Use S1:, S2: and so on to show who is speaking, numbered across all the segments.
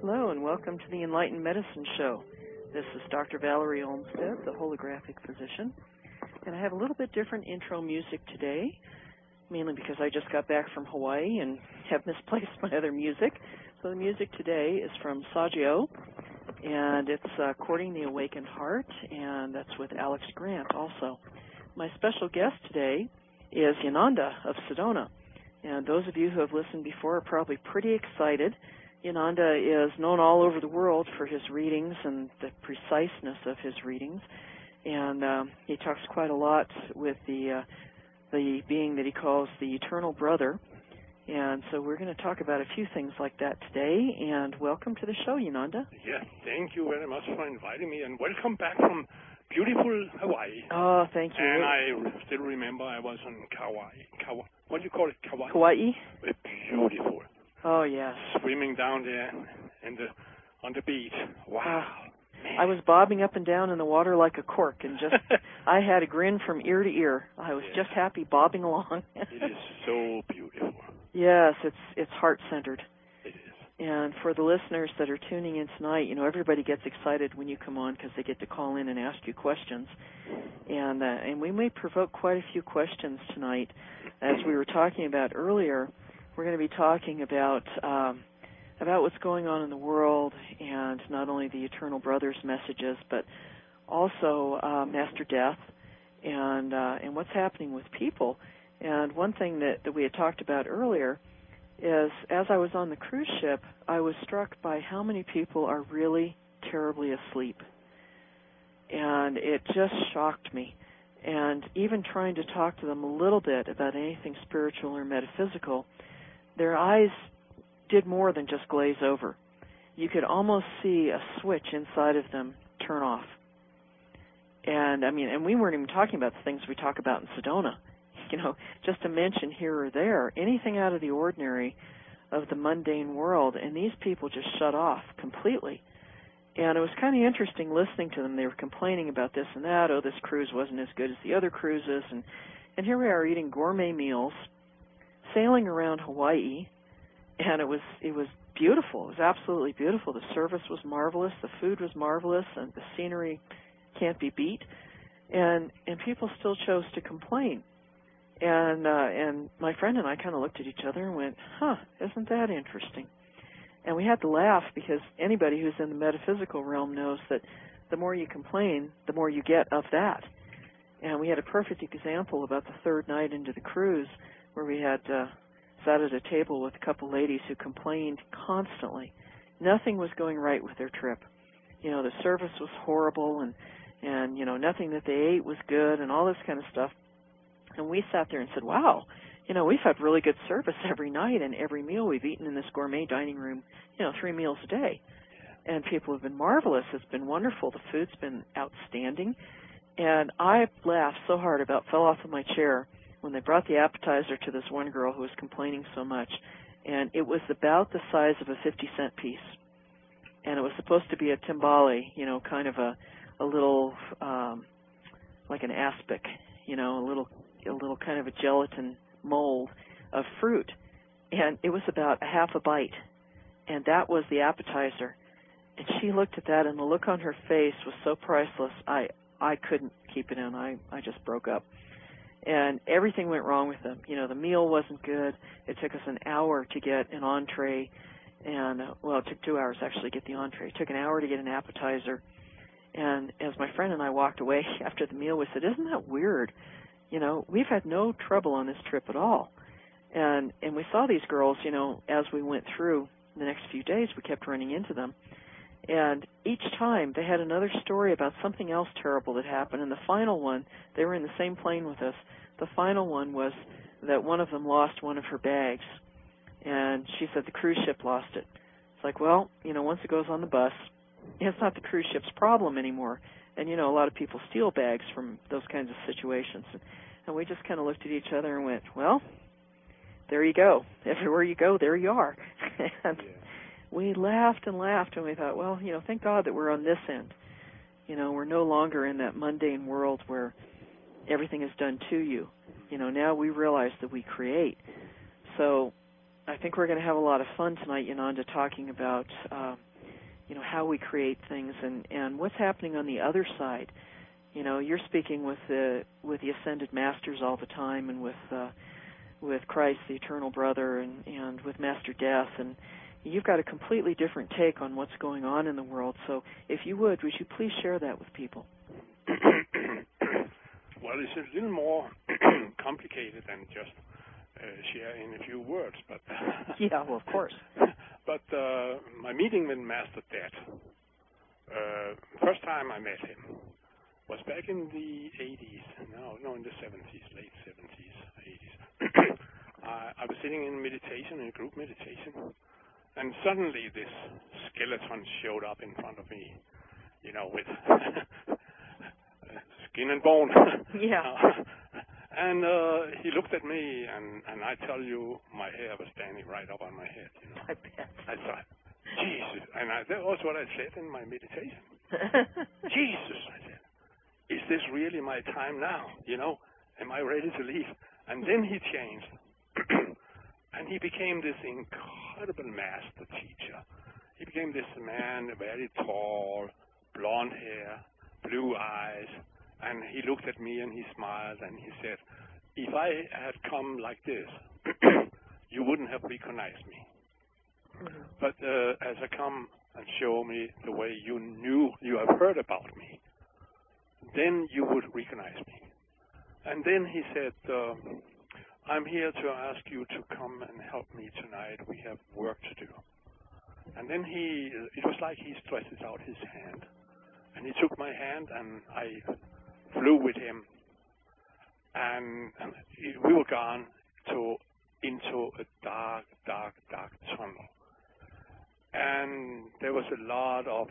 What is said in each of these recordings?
S1: Hello and welcome to the Enlightened Medicine Show. This is Dr. Valerie Olmsted, the holographic physician, and I have a little bit different intro music today, mainly because I just got back from Hawaii and have misplaced my other music. So the music today is from Saggio, and it's Courting the Awakened Heart, and that's with Alex Grant also. My special guest today is Yananda of Sedona, and those of you who have listened before are probably pretty excited. Yananda is known all over the world for his readings and the preciseness of his readings, and he talks quite a lot with the being that he calls the Eternal Brother. And so we're going to talk about a few things like that today, and welcome to the show, Yananda.
S2: Yes, thank you very much for inviting me, and welcome back from beautiful Hawaii.
S1: Oh, thank you.
S2: And I still remember I was on Kauai. What do you call it? Kauai?
S1: Hawaii?
S2: Beautiful.
S1: Oh, yes.
S2: Swimming down there on the beach. Wow.
S1: I was bobbing up and down in the water like a cork, and just I had a grin from ear to ear. I was just happy bobbing along.
S2: It is so beautiful.
S1: Yes, it's heart-centered.
S2: It is.
S1: And for the listeners that are tuning in tonight, you know, everybody gets excited when you come on because they get to call in and ask you questions. And we may provoke quite a few questions tonight. As we were talking about earlier, we're going to be talking about what's going on in the world, and not only the Eternal Brothers messages, but also Master Death and what's happening with people. And one thing that we had talked about earlier is, as I was on the cruise ship, I was struck by how many people are really terribly asleep. And it just shocked me. And even trying to talk to them a little bit about anything spiritual or metaphysical, their eyes did more than just glaze over. You could almost see a switch inside of them turn off. And, I mean, and we weren't even talking about the things we talk about in Sedona. You know, just to mention here or there, anything out of the ordinary of the mundane world, and these people just shut off completely. And it was kind of interesting listening to them. They were complaining about this and that. Oh, this cruise wasn't as good as the other cruises. And here we are eating gourmet meals, sailing around Hawaii, and it was beautiful. It was absolutely beautiful. The service was marvelous. The food was marvelous, and the scenery can't be beat. And people still chose to complain. And my friend and I kind of looked at each other and went, isn't that interesting? And we had to laugh, because anybody who's in the metaphysical realm knows that the more you complain, the more you get of that. And we had a perfect example about the third night into the cruise, where we had sat at a table with a couple ladies who complained constantly. Nothing was going right with their trip. You know, the service was horrible, and you know, nothing that they ate was good, and all this kind of stuff. And we sat there and said, wow, you know, we've had really good service every night, and every meal we've eaten in this gourmet dining room, you know, 3 meals a day. And people have been marvelous. It's been wonderful. The food's been outstanding. And I laughed so hard, about fell off of my chair when they brought the appetizer to this one girl who was complaining so much. And it was about the size of a 50-cent piece. And it was supposed to be a timbale, you know, kind of a little, like an aspic, you know, a little kind of a gelatin mold of fruit. And it was about a half a bite. And that was the appetizer. And she looked at that, and the look on her face was so priceless, I couldn't keep it in. I just broke up. And everything went wrong with them. You know, the meal wasn't good. It took us an hour to get an entree. And, well, it took 2 hours actually to get the entree. It took an hour to get an appetizer. And as my friend and I walked away after the meal, we said, isn't that weird? You know, we've had no trouble on this trip at all. And we saw these girls, you know, as we went through the next few days, we kept running into them. And each time they had another story about something else terrible that happened. And the final one, they were in the same plane with us. The final one was that one of them lost one of her bags. And she said the cruise ship lost it. It's like, well, you know, once it goes on the bus, it's not the cruise ship's problem anymore. And, you know, a lot of people steal bags from those kinds of situations. And we just kind of looked at each other and went, well, there you go. Everywhere you go, there you are. And we laughed and laughed, and we thought, well, you know, thank God that we're on this end. You know, we're no longer in that mundane world where everything is done to you. You know, now we realize that we create. So I think we're going to have a lot of fun tonight, Yananda, talking about how we create things and what's happening on the other side. You're speaking with the ascended masters all the time, and with Christ, the eternal brother, and with Master Death, and you've got a completely different take on what's going on in the world. So if you would you please share that with people?
S2: Well, it's a little more complicated than just share in a few words, but
S1: yeah, well, of course.
S2: But my meeting with Master Death, first time I met him was back in the 80s. No, in the 70s, late 70s, 80s. I was sitting in meditation, in group meditation, and suddenly this skeleton showed up in front of me, with skin and bone.
S1: Yeah.
S2: And he looked at me, and I tell you, my hair was standing right up on my head.
S1: I bet.
S2: I thought, Jesus, and that was what I said in my meditation. Jesus, I said, is this really my time now? Am I ready to leave? And then he changed, and he became this incredible master teacher. He became this man, very tall, blonde hair, blue eyes, and he looked at me and he smiled and he said, if I had come like this, you wouldn't have recognized me. Mm-hmm. But as I come and show me the way you have heard about me, then you would recognize me. And then he said, I'm here to ask you to come and help me tonight. We have work to do. And then it was like he stretches out his hand. And he took my hand and I flew with him. And we were gone into a dark, dark, dark tunnel. And there was a lot of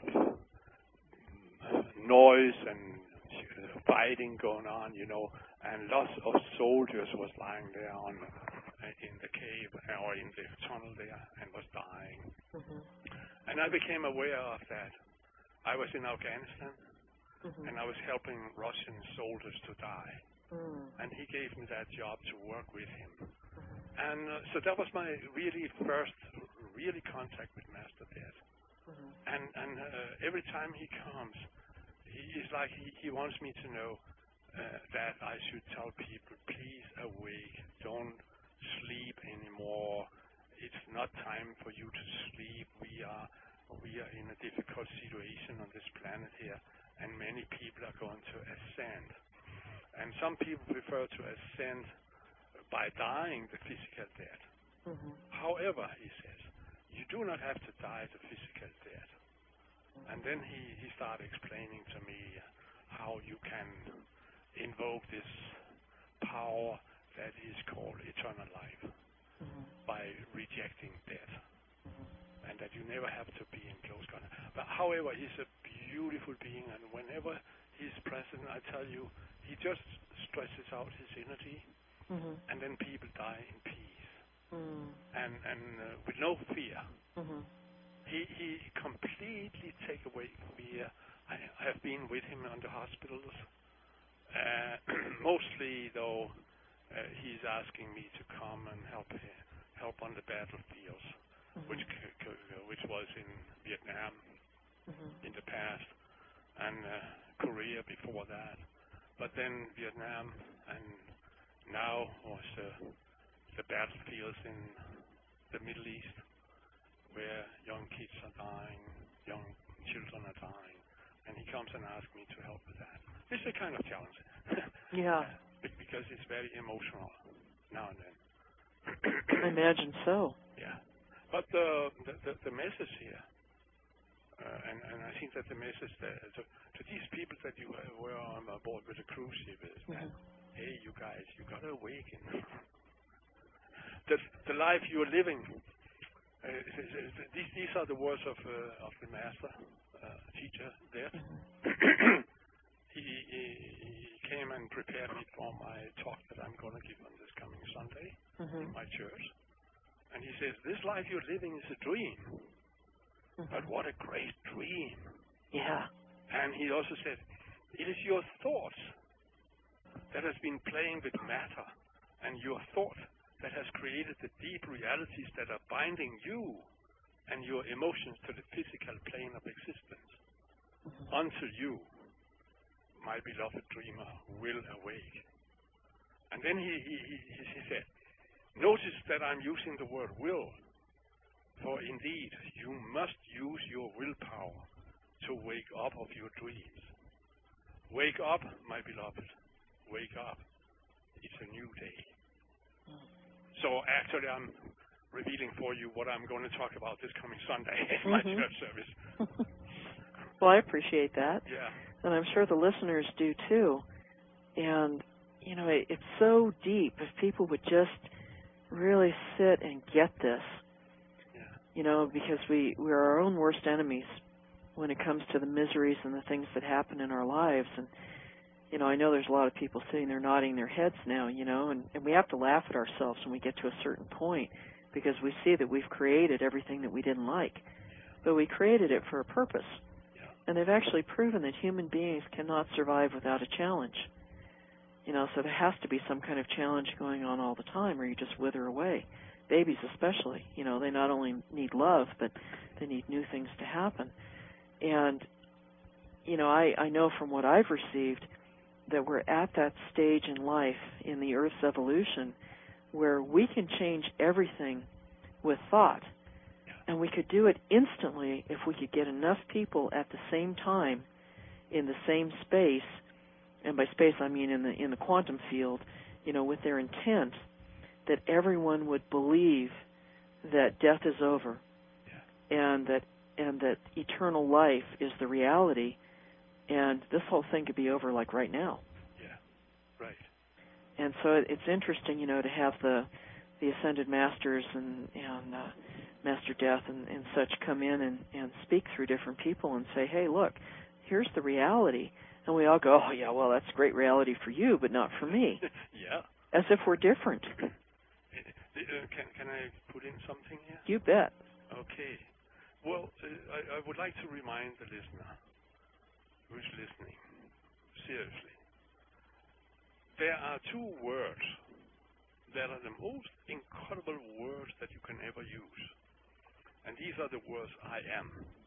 S2: noise and fighting going on, and lots of soldiers was lying there in the cave or in the tunnel there and was dying. Mm-hmm. And I became aware of that. I was in Afghanistan, mm-hmm. and I was helping Russian soldiers to die. Mm. And he gave me that job to work with him. Mm-hmm. And so that was my first contact with Master Death. Mm-hmm. And every time he comes, it's like he wants me to know that I should tell people, please awake, don't sleep anymore. It's not time for you to sleep. We are in a difficult situation on this planet here, and many people are going to ascend. And some people prefer to ascend by dying the physical death. Mm-hmm. However, he says, you do not have to die the physical death. And then he started explaining to me how you can invoke this power that is called eternal life, mm-hmm. by rejecting death, mm-hmm. and that you never have to be in close contact. But however, he's a beautiful being, and whenever he's present, I tell you, he just stretches out his energy, mm-hmm. and then people die in peace, mm-hmm. and with no fear. Mm-hmm. He completely take away fear. I have been with him on the hospitals. Mostly, though, he's asking me to come and help on the battlefields, mm-hmm. which was in Vietnam, mm-hmm. in the past, and Korea before that. But then Vietnam, and now was the battlefields in the Middle East, where young kids are dying, young children are dying, and he comes and asks me to help with that. This is a kind of challenge.
S1: Yeah.
S2: Because it's very emotional now and then.
S1: I imagine so.
S2: Yeah. But the message here, and I think that the message to these people that you were on board with the cruise ship is that, mm-hmm. hey, you guys, you got to awaken. The life you're living, these are the words of the master teacher there. Mm-hmm. He came and prepared me for my talk that I'm going to give on this coming Sunday, mm-hmm. in my church. And he says, this life you're living is a dream. Mm-hmm. But what a great dream.
S1: Yeah.
S2: And he also said, it is your thoughts that has been playing with matter, and your thought that has created the deep realities that are binding you and your emotions to the physical plane of existence until you, my beloved dreamer, will awake. And then he said, notice that I'm using the word will, for indeed you must use your willpower to wake up of your dreams. Wake up, my beloved, wake up. It's a new day. So actually I'm revealing for you what I'm going to talk about this coming Sunday in my church service.
S1: Well, I appreciate that.
S2: Yeah.
S1: And I'm sure the listeners do too. And, you know, it's so deep. If people would just really sit and get this, you know, because we're our own worst enemies when it comes to the miseries and the things that happen in our lives. And, you know, I know there's a lot of people sitting there nodding their heads now, you know, and we have to laugh at ourselves when we get to a certain point because we see that we've created everything that we didn't like. But we created it for a purpose. And they've actually proven that human beings cannot survive without a challenge. You know, so there has to be some kind of challenge going on all the time or you just wither away. Babies especially, you know, they not only need love, but they need new things to happen. And, you know, I know from what I've received that we're at that stage in life, in the Earth's evolution, where we can change everything with thought. And we could do it instantly if we could get enough people at the same time in the same space, and by space I mean in the quantum field, you know, with their intent that everyone would believe that death is over and that eternal life is the reality, and this whole thing could be over like right now.
S2: Yeah, right.
S1: And so it's interesting, you know, to have the Ascended Masters and Master Death and such come in and speak through different people and say, hey, look, here's the reality. And we all go, oh, yeah, well, that's great reality for you, but not for me.
S2: Yeah.
S1: As if we're different.
S2: Can I put in something here?
S1: You bet.
S2: Okay. Well, I would like to remind the listener who's listening, seriously, there are two words that are the most incredible words that you can ever use. And these are the words I am.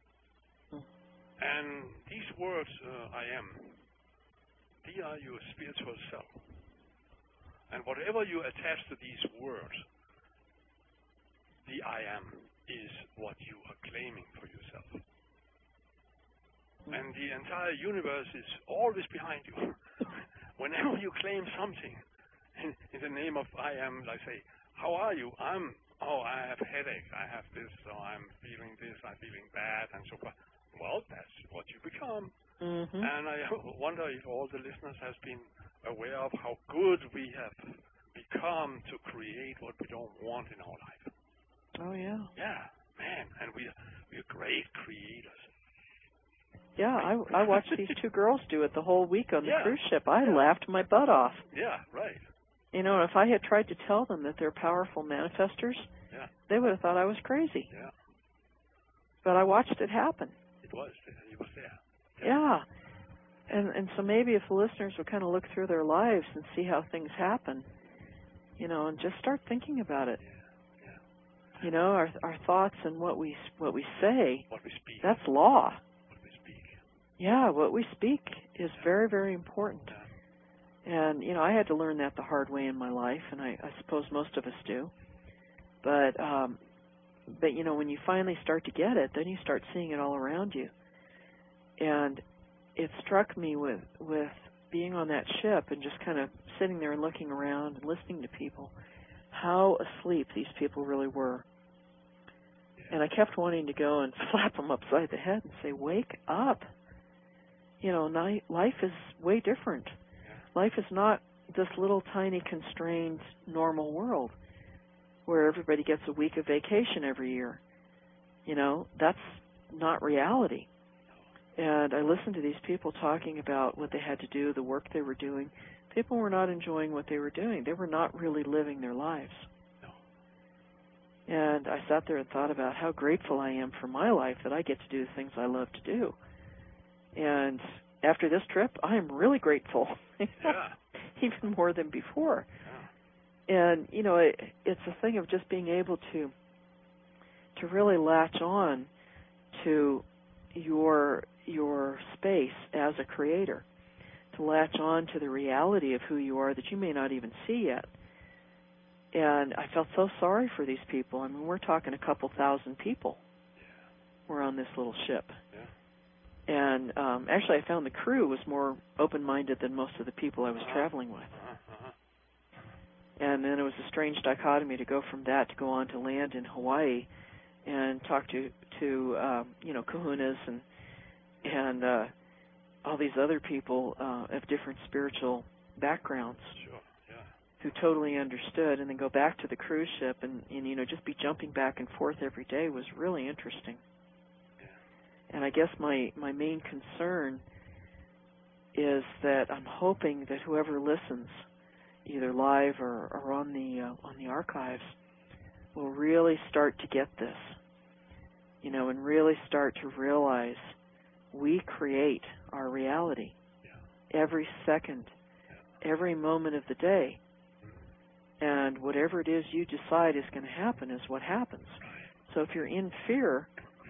S2: And these words, I am, they are your spiritual self. And whatever you attach to these words, the I am is what you are claiming for yourself. And the entire universe is always behind you. Whenever you claim something in the name of I am, like say, how are you? I have a headache, I have this, or I'm feeling this, I'm feeling bad, and so forth. Well, that's what you become. Mm-hmm. And I wonder if all the listeners have been aware of how good we have become to create what we don't want in our life.
S1: Oh, yeah.
S2: Yeah, man, and we're great creators.
S1: Yeah, I watched these two girls do it the whole week on the cruise ship. I laughed my butt off.
S2: Yeah, right.
S1: You know, if I had tried to tell them that they're powerful manifestors, they would have thought I was crazy.
S2: Yeah.
S1: But I watched it happen.
S2: It was there.
S1: Yeah. And so maybe if the listeners would kind of look through their lives and see how things happen, you know, and just start thinking about it. Yeah. You know, our thoughts and what we say,
S2: what we speak.
S1: That's law.
S2: What we speak.
S1: Yeah, what we speak is very, very important. Yeah. And, you know, I had to learn that the hard way in my life, and I suppose most of us do. But you know, when you finally start to get it, then you start seeing it all around you. And it struck me with being on that ship and just kind of sitting there and looking around and listening to people, how asleep these people really were. And I kept wanting to go and slap them upside the head and say, wake up. You know, life is way different. Life is not this little tiny constrained normal world where everybody gets a week of vacation every year. You know, that's not reality. And I listened to these people talking about what they had to do, the work they were doing. People were not enjoying what they were doing. They were not really living their lives. And I sat there and thought about how grateful I am for my life that I get to do the things I love to do. And after this trip, I am really grateful, even more than before. And, you know, it's a thing of just being able to to really latch on to your space as a creator, to latch on to the reality of who you are that you may not even see yet. And I felt so sorry for these people. I mean, we're talking a couple thousand people were on this little ship.
S2: Yeah.
S1: And actually, I found the crew was more open-minded than most of the people I was traveling with. And then it was a strange dichotomy to go from that to go on to land in Hawaii and talk to kahunas and all these other people of different spiritual backgrounds.
S2: Sure. Yeah.
S1: Who totally understood, and then go back to the cruise ship and just be jumping back and forth every day was really interesting.
S2: Yeah.
S1: And I guess my main concern is that I'm hoping that whoever listens, either live or on the archives, will really start to get this, and really start to realize we create our reality every second, every moment of the day. And whatever it is you decide is going to happen is what happens. So if you're in fear,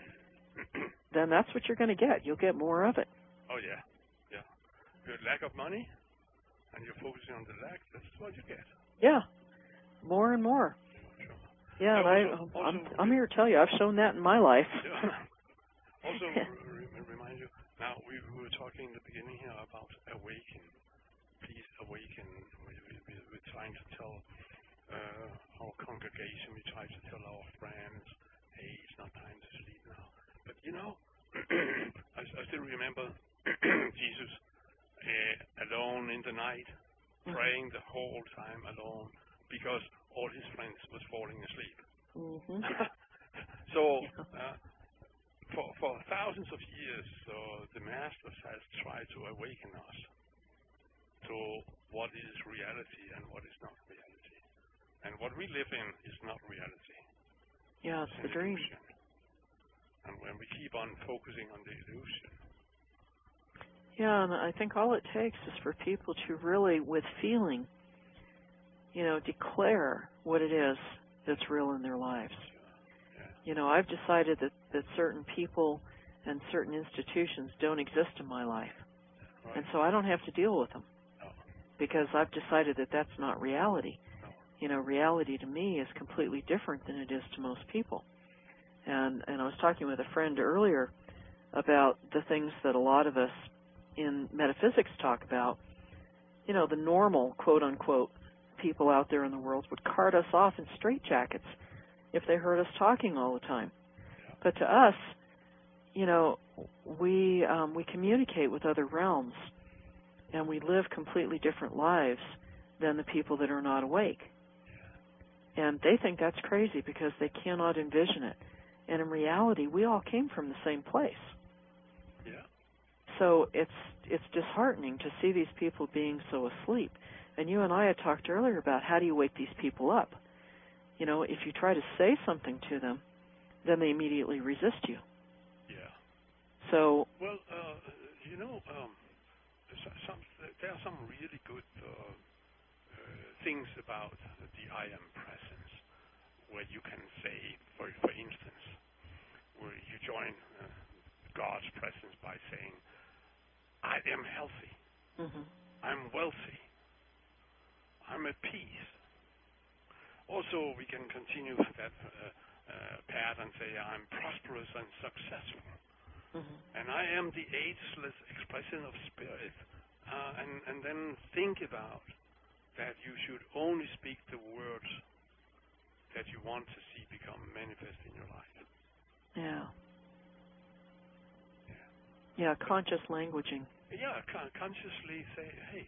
S1: then that's what you're going to get. You'll get more of it.
S2: Oh, yeah. Yeah. Your lack of money, and you're focusing on the lack, that's what you get.
S1: Yeah. More and more.
S2: Sure.
S1: Yeah, and I'm here to tell you, I've shown that in my life.
S2: Yeah. Also, remind you, now we were talking in the beginning here about awaken. Please awaken. We're trying to tell our congregation, we try to tell our friends, hey, it's not time to sleep now. But I still remember Jesus alone in the night, praying the whole time alone because all his friends was falling asleep.
S1: Mm-hmm.
S2: So for thousands of years, the masters has tried to awaken us to what is reality and what is not reality. And what we live in is not reality.
S1: Yeah, it's the dream.
S2: Illusion. And when we keep on focusing on the illusion.
S1: Yeah, and I think all it takes is for people to really, with feeling, declare what it is that's real in their lives.
S2: Yeah.
S1: I've decided that certain people and certain institutions don't exist in my life.
S2: Right.
S1: And so I don't have to deal with them.
S2: No.
S1: Because I've decided that that's not reality.
S2: No.
S1: Reality to me is completely different than it is to most people. And I was talking with a friend earlier about the things that a lot of us in metaphysics talk about. The normal, quote-unquote, people out there in the world would cart us off in straitjackets if they heard us talking all the time.
S2: Yeah.
S1: But to us, we communicate with other realms, and we live completely different lives than the people that are not awake. And they think that's crazy because they cannot envision it. And in reality, we all came from the same place.
S2: Yeah.
S1: So it's disheartening to see these people being so asleep. And you and I had talked earlier about how do you wake these people up. If you try to say something to them, then they immediately resist you.
S2: Yeah.
S1: So.
S2: Well, there are some really good things about the I am presence, where you can say, for instance, where you join God's presence by saying, I am healthy, I'm wealthy, I'm at peace. Also, we can continue that path and say, I'm prosperous and successful. And I am the ageless expression of spirit. And then think about that you should only speak the words that you want to see become manifest in your life.
S1: Yeah. Yeah, conscious languaging.
S2: Yeah, consciously say, hey,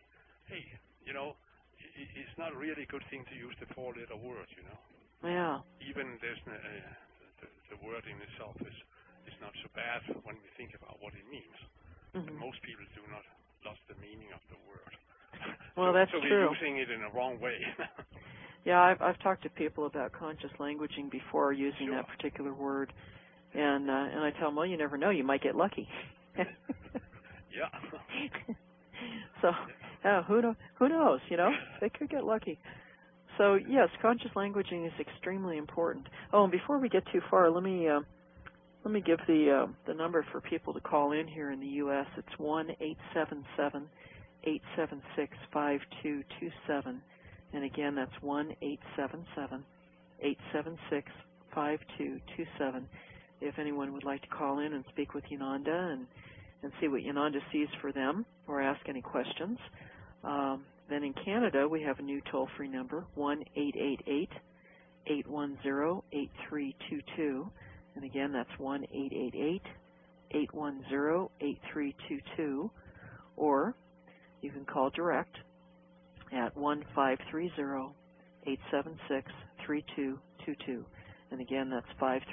S2: it's not really a good thing to use the 4-letter word,
S1: Yeah.
S2: Even there's the word in itself is not so bad when we think about what it means. But most people do not lost the meaning of the word.
S1: Well, that's
S2: so
S1: true.
S2: We're using it in a wrong way.
S1: Yeah, I've talked to people about conscious languaging before using that particular word, and I tell them, well, you never know, you might get lucky.
S2: Yeah.
S1: So, who knows? They could get lucky. So yes, conscious languaging is extremely important. Oh, and before we get too far, let me give the number for people to call in here in the U.S. It's 1-877-876-5227, and again that's 1-877-876-5227. If anyone would like to call in and speak with Yonanda and see what Yonanda sees for them or ask any questions. Then in Canada, we have a new toll-free number, 1-888-810-8322. And again, that's 1-888-810-8322. Or you can call direct at 1-530-876-3222. And again, that's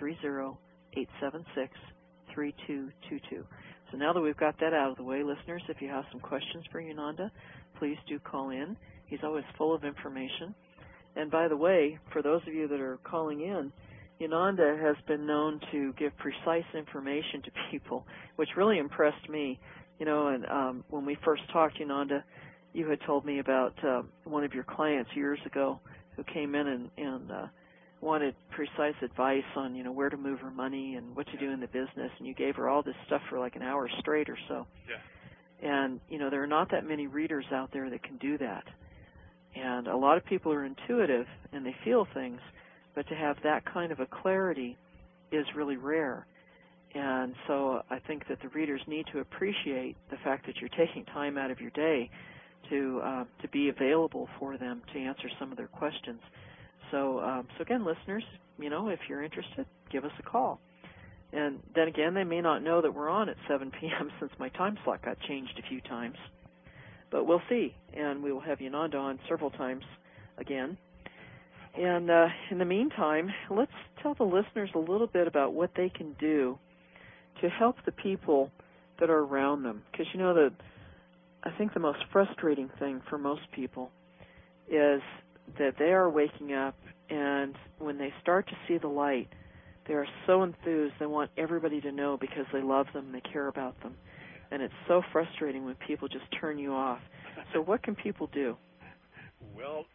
S1: 530-876-3222. So now that we've got that out of the way, listeners, if you have some questions for Yonanda, please do call in. He's always full of information. And by the way, for those of you that are calling in, Yonanda has been known to give precise information to people, which really impressed me. You know, and when we first talked, Yonanda, you had told me about one of your clients years ago who came in and wanted precise advice on, you know, where to move her money and what to do in the business, and you gave her all this stuff for like an hour straight or so.
S2: Yeah.
S1: And, you know, there are not that many readers out there that can do that. And a lot of people are intuitive and they feel things, but to have that kind of a clarity is really rare. And so I think that the readers need to appreciate the fact that you're taking time out of your day to be available for them to answer some of their questions. So again, listeners, you know, if you're interested, give us a call. And then again, they may not know that we're on at 7 p.m. since my time slot got changed a few times. But we'll see, and we will have Yonanda on several times again. And in the meantime, let's tell the listeners a little bit about what they can do to help the people that are around them. Because, you know, I think the most frustrating thing for most people is that they are waking up, and when they start to see the light, they are so enthused. They want everybody to know because they love them, they care about them. And it's so frustrating when people just turn you off. So what can people do?
S2: Well,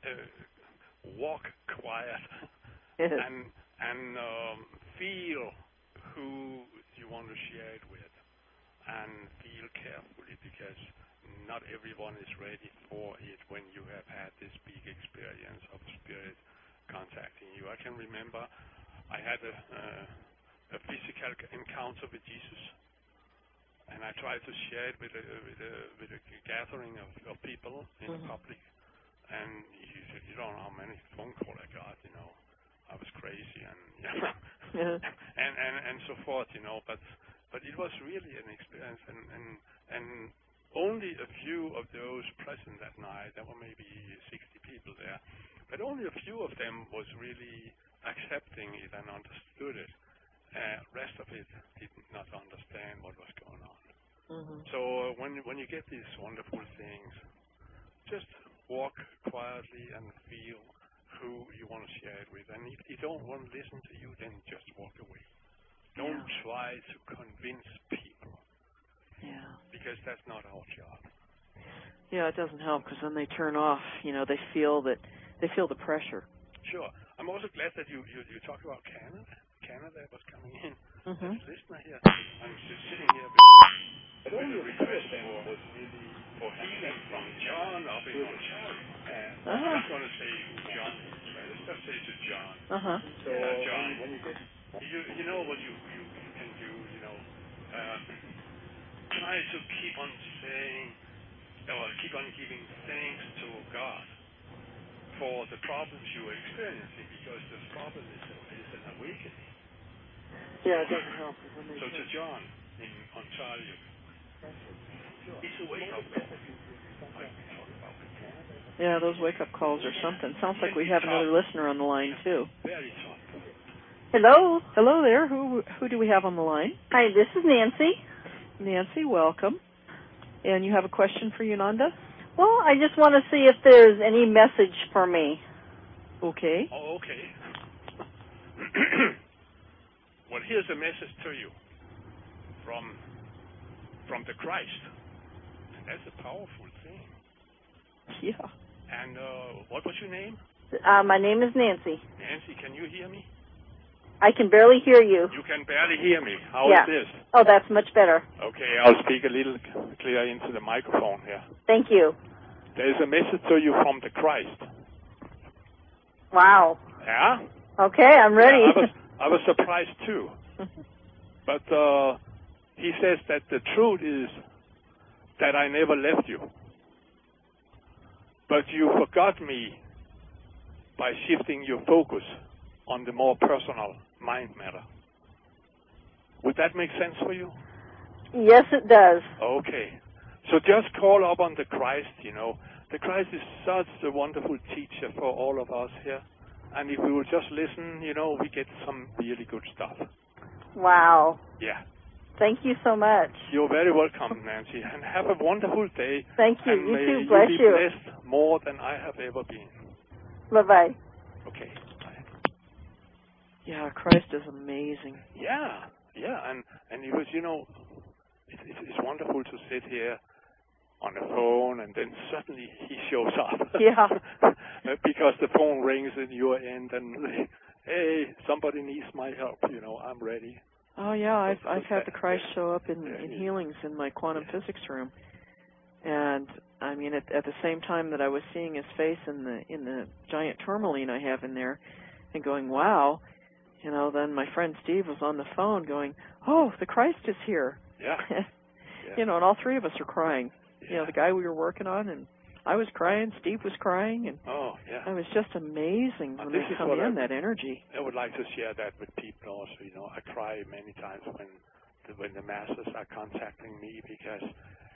S2: walk quiet and feel who you want to share it with, and feel carefully, because not everyone is ready for it when you have had this big experience of spirit contacting you. I can remember I had a physical encounter with Jesus, and I tried to share it with a gathering of people in the public, and you don't know how many phone calls I got. You know, I was crazy and and so forth. You know, but it was really an experience, and only a few of those present that night, there were maybe 60 people there, but only a few of them was really accepting it and understood it. Rest of it did not understand what was going on. So when you get these wonderful things, just walk quietly and feel who you want to share it with. And if they don't want to listen to you, then just walk away. Don't try to convince people.
S1: Yeah.
S2: Because that's not our job.
S1: Yeah, it doesn't help, because then they turn off. You know, they feel the pressure.
S2: Sure. I'm also glad that you talked about Canada. Canada was coming in as a listener here. I'm just sitting here with a request for healing from John up in Ontario. I'm not going to say who John is. Let's just say to John. So, John, you know what you can do, you know. Try to keep on saying, or keep on giving thanks to God for the problems you are experiencing, because the problem is an awakening.
S1: Yeah, it doesn't help.
S2: So to John in Ontario, it's a wake-up call.
S1: Yeah, those wake-up calls are something. Sounds like we have another listener on the line, too.
S2: Very tough.
S3: Hello.
S1: Hello there. Who do we have on the line?
S3: Hi, this is Nancy.
S1: Nancy, welcome. And you have a question for Yonanda?
S3: Well, I just want to see if there's any message for me.
S1: Okay.
S2: Oh, okay. Well, here's a message to you from the Christ. And that's a powerful thing.
S1: Yeah.
S2: And what was your name?
S3: My name is Nancy.
S2: Nancy, can you hear me?
S3: I can barely hear you.
S2: You can barely hear me. How
S3: Yeah.
S2: is this?
S3: Oh, that's much better.
S2: Okay, I'll speak a little clearer into the microphone here.
S3: Thank you.
S2: There is a message to you from the Christ.
S3: Wow.
S2: Yeah?
S3: Okay, I'm ready.
S2: Yeah, I was surprised too. But he says that the truth is that I never left you. But you forgot me by shifting your focus on the more personal mind matter. Would that make sense for you?
S3: Yes, it does.
S2: Okay. So just call up on the Christ, you know. The Christ is such a wonderful teacher for all of us here. And if we will just listen, you know, we get some really good stuff.
S3: Wow.
S2: Yeah.
S3: Thank you so much.
S2: You're very welcome, Nancy, and have a wonderful day.
S3: Thank you.
S2: And
S3: You
S2: may
S3: too. Bless
S2: you be
S3: you.
S2: blessed more than I have ever been.
S3: Bye-bye.
S2: Okay. Bye.
S1: Yeah, Christ is amazing.
S2: Yeah, and it was, you know, it's wonderful to sit here on the phone, and then suddenly he shows up.
S3: Yeah.
S2: Because the phone rings in your end, and hey, somebody needs my help. You know, I'm ready.
S1: Oh yeah, I've had the Christ show up in healings in my quantum physics room, and I mean at the same time that I was seeing his face in the giant tourmaline I have in there, and going, wow, you know. Then my friend Steve was on the phone going, oh, the Christ is here.
S2: Yeah.
S1: You know, and all three of us are crying.
S2: Yeah.
S1: You know, the guy we were working on, and I was crying, Steve was crying, and it was just amazing when they come in, that energy.
S2: I would like to share that with people also. You know, I cry many times when the masters are contacting me, because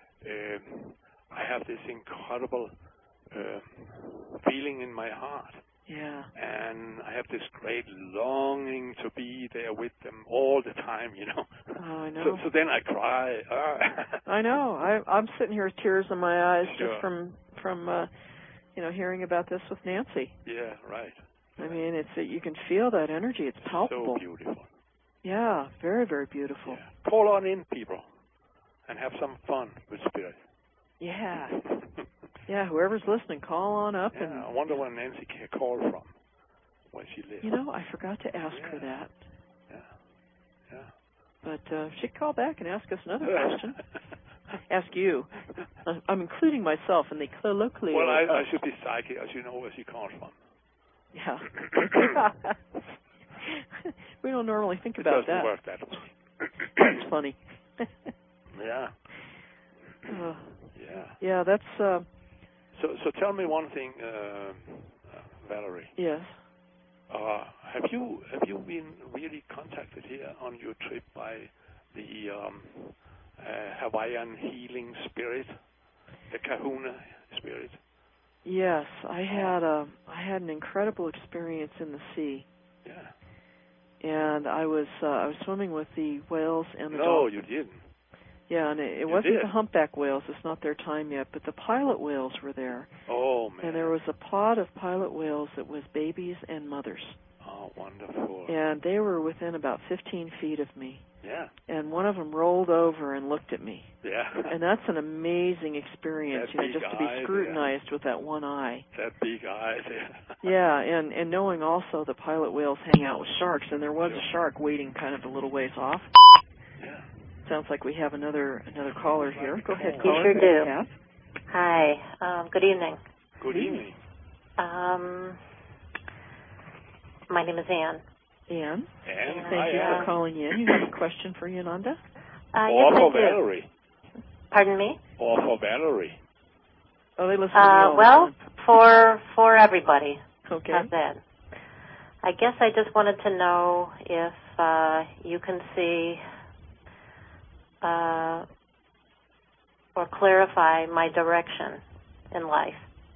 S2: I have this incredible feeling in my heart.
S1: Yeah.
S2: And I have this great longing to be there with them all the time, you know.
S1: Oh, I know.
S2: So then I cry.
S1: I know. I'm sitting here with tears in my eyes
S2: Sure.
S1: just from you know, hearing about this with Nancy.
S2: Yeah, right.
S1: I mean, you can feel that energy. It's palpable.
S2: So beautiful.
S1: Yeah, very, very beautiful.
S2: Yeah. Call on in, people, and have some fun with Spirit.
S1: Yeah. Yeah, whoever's listening, call on up.
S2: Yeah,
S1: and
S2: I wonder where Nancy can call from, where she lives.
S1: You know, I forgot to ask her that.
S2: Yeah.
S1: But she'd call back and ask us another question. Ask you. I'm including myself in the colloquial.
S2: Well, I should be psychic, as you know where she comes from.
S1: Yeah. We don't normally think about that.
S2: It doesn't work that way.
S1: That's funny.
S2: Yeah.
S1: Yeah, that's...
S2: So tell me one thing, Valerie.
S1: Yes.
S2: Have you been really contacted here on your trip by the Hawaiian healing spirit, the Kahuna spirit?
S1: Yes, I had an incredible experience in the sea.
S2: Yeah.
S1: And I was swimming with the whales and the
S2: dolphins. No, you didn't.
S1: Yeah, and it wasn't the humpback whales. It's not their time yet, but the pilot whales were there.
S2: Oh, man.
S1: And there was a pod of pilot whales that was babies and mothers.
S2: Oh, wonderful.
S1: And they were within about 15 feet of me.
S2: Yeah.
S1: And one of them rolled over and looked at me.
S2: Yeah.
S1: And that's an amazing experience,
S2: that
S1: just to be scrutinized with that one eye.
S2: That big eye.
S1: Yeah, and knowing also the pilot whales hang out with sharks, and there was a shark waiting kind of a little ways off.
S2: Yeah.
S1: Sounds like we have another caller here. Go ahead,
S4: you
S1: caller.
S4: You sure do.
S1: Yeah.
S4: Hi. Good evening.
S2: Good evening.
S4: My name is Anne.
S1: Anne?
S2: Thank
S1: you for calling in. You have a question for Yolanda?
S2: Or for Valerie.
S4: Pardon me?
S2: Or for Valerie.
S1: Oh, they listen to you all
S4: for everybody.
S1: Okay.
S4: How's that? I guess I just wanted to know if you can see or clarify my direction in life.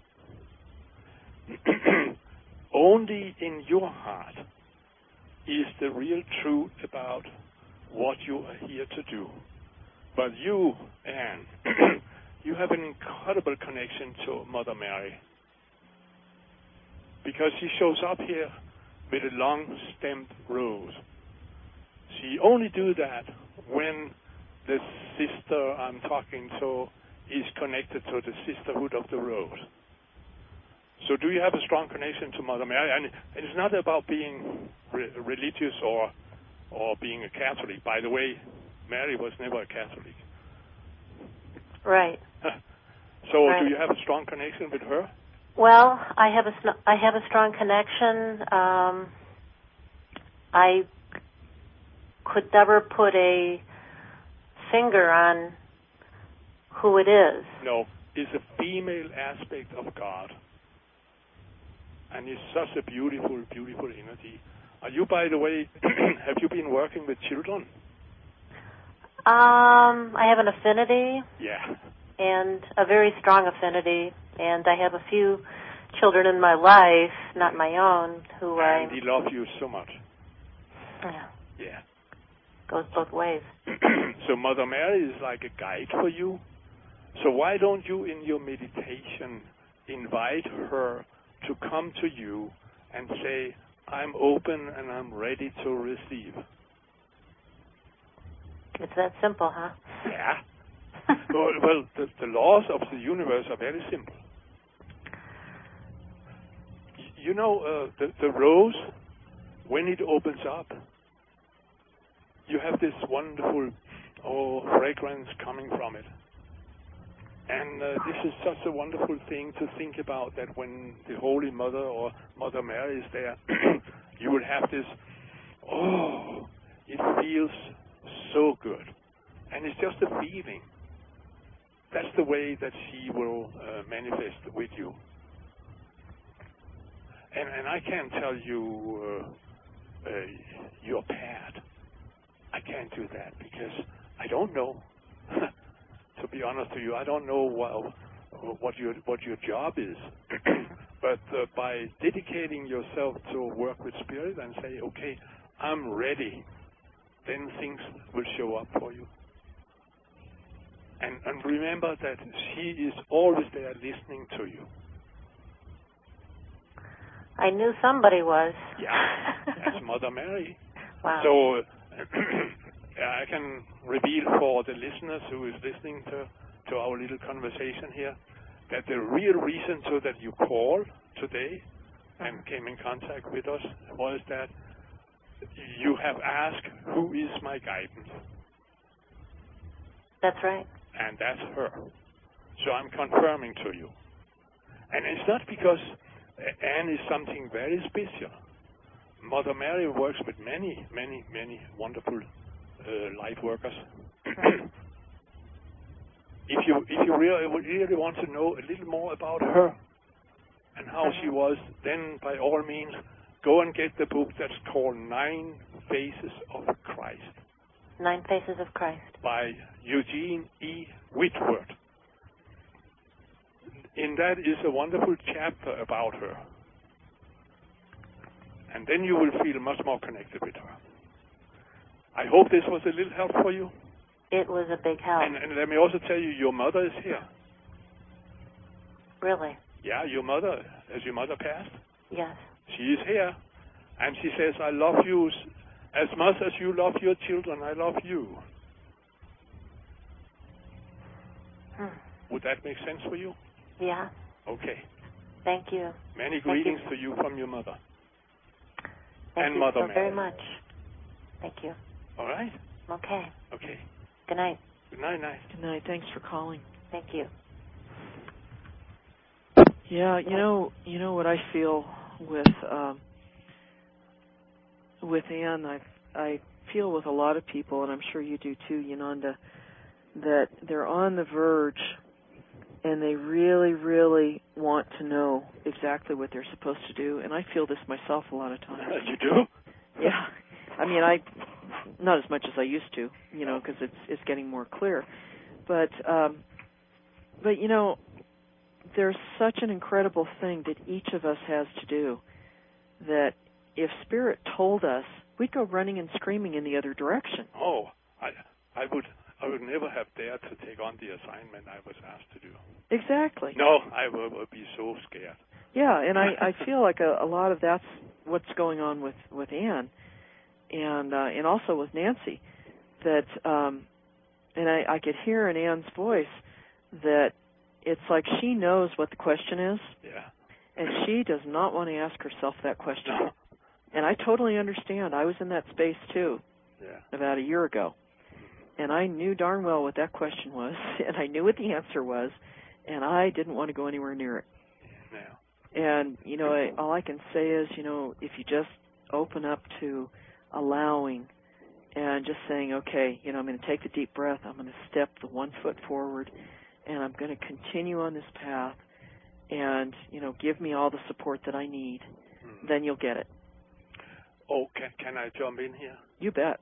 S2: Only in your heart is the real truth about what you are here to do. But you, Anne, you have an incredible connection to Mother Mary, because she shows up here with a long-stemmed rose. She only do that when the sister I'm talking to is connected to the Sisterhood of the Rose. So do you have a strong connection to Mother Mary? And it's not about being religious or being a Catholic. By the way, Mary was never a Catholic.
S4: Right.
S2: So
S4: right.
S2: Do you have a strong connection with her?
S4: Well, I have a strong connection. I could never put a finger on who it is.
S2: No, it's a female aspect of God. And it's such a beautiful, beautiful energy. Are you, by the way, have you been working with children?
S4: I have an affinity.
S2: Yeah.
S4: And a very strong affinity. And I have a few children in my life, not my own, who
S2: And he loves you so much.
S4: Yeah.
S2: Yeah.
S4: Goes both ways.
S2: So Mother Mary is like a guide for you. So why don't you, in your meditation, invite her to come to you and say, I'm open and I'm ready to receive.
S4: It's that simple, huh?
S2: Yeah. Well, the laws of the universe are very simple. You know, the rose, when it opens up, you have this wonderful fragrance coming from it. And this is such a wonderful thing to think about, that when the Holy Mother or Mother Mary is there, you will have this, it feels so good. And it's just a feeling. That's the way that she will manifest with you. And I can't tell you your path. I can't do that because I don't know. To be honest with you, I don't know what your job is. But by dedicating yourself to work with Spirit and say, okay, I'm ready, then things will show up for you. And remember that she is always there listening to you.
S4: I knew somebody was.
S2: Yeah, that's Mother Mary.
S4: Wow.
S2: So I can reveal for the listeners who is listening to our little conversation here that the real reason so that you called today and came in contact with us was that you have asked, who is my guidance?
S4: That's right.
S2: And that's her. So I'm confirming to you. And it's not because Anne is something very special. Mother Mary works with many, many, many wonderful light workers. If you really want to know a little more about her and how she was, then by all means go and get the book that's called 9 Faces of Christ.
S4: 9 Faces of Christ.
S2: By Eugene E. Whitworth. In that is a wonderful chapter about her. And then you will feel much more connected with her. I hope this was a little help for you.
S4: It was a big help.
S2: And let me also tell you, your mother is here.
S4: Really?
S2: Yeah, your mother. Has your mother passed?
S4: Yes.
S2: She is here. And she says, I love you as much as you love your children. I love you. Would that make sense for you?
S4: Yeah.
S2: Okay.
S4: Thank you.
S2: Many greetings to you from your mother.
S4: Thank
S2: and
S4: you
S2: Mother
S4: so
S2: Mary.
S4: very much. Thank you.
S2: All right?
S4: Okay.
S2: Okay.
S4: Good night.
S2: Good night, night.
S1: Good night. Thanks for calling.
S4: Thank you.
S1: Yeah, you know what I feel with Anne. I feel with a lot of people, and I'm sure you do too, Yonanda, that they're on the verge, and they really, really want to know exactly what they're supposed to do. And I feel this myself a lot of times.
S2: You do?
S1: Yeah. I mean, not as much as I used to, because it's getting more clear. But there's such an incredible thing that each of us has to do that if Spirit told us, we'd go running and screaming in the other direction.
S2: Oh, I would never have dared to take on the assignment I was asked to do.
S1: Exactly.
S2: No, I would be so scared.
S1: Yeah, and I feel like a lot of that's what's going on with Anne, and also with Nancy, that and I could hear in Anne's voice that it's like she knows what the question is.
S2: Yeah.
S1: And she does not want to ask herself that question.
S2: No.
S1: And I totally understand. I was in that space, too, about a year ago. And I knew darn well what that question was, and I knew what the answer was, and I didn't want to go anywhere near it.
S2: No.
S1: And, you know, all I can say is, you know, if you just open up to allowing and just saying, okay, you know, I'm going to take the deep breath, I'm going to step the 1 foot forward, and I'm going to continue on this path, and, you know, give me all the support that I need, then you'll get it.
S2: Oh, can I jump in here?
S1: You bet.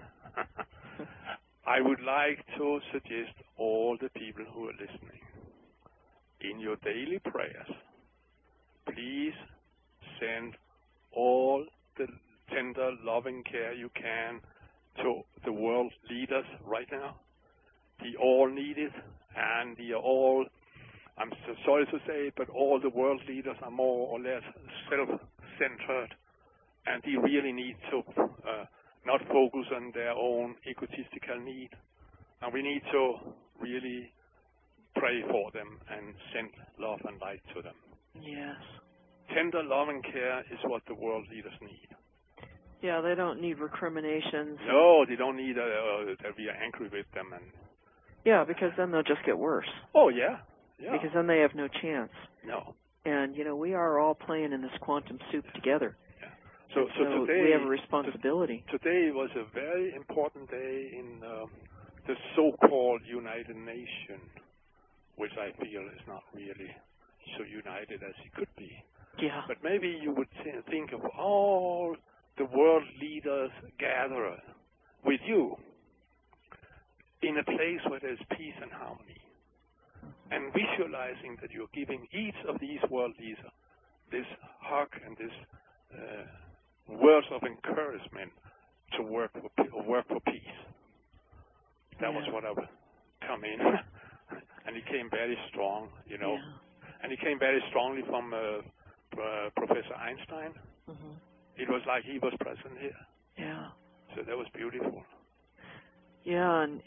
S2: I would like to suggest all the people who are listening, in your daily prayers, please send all the tender, loving care you can to the world leaders right now. They all need it, and they are all, I'm so sorry to say it, but all the world leaders are more or less self-centered, and they really need to not focus on their own egotistical need. And we need to really pray for them and send love and light to them.
S1: Yes.
S2: Tender love and care is what the world leaders need.
S1: Yeah, they don't need recriminations.
S2: No, they don't need that we are angry with them. And
S1: yeah, because then they'll just get worse.
S2: Oh, yeah.
S1: Because then they have no chance.
S2: No.
S1: And, you know, we are all playing in this quantum soup together.
S2: So today,
S1: we have a responsibility.
S2: Today was a very important day in the so-called United Nations, which I feel is not really so united as it could be.
S1: Yeah.
S2: But maybe you would think of all the world leaders gathered with you in a place where there's peace and harmony, and visualizing that you're giving each of these world leaders this hug and this words of encouragement to work for peace. That was what I would come in. And he came very strong, you know. Yeah. And he came very strongly from Professor Einstein. Mm-hmm. It was like he was present here.
S1: Yeah.
S2: So that was beautiful.
S1: Yeah, and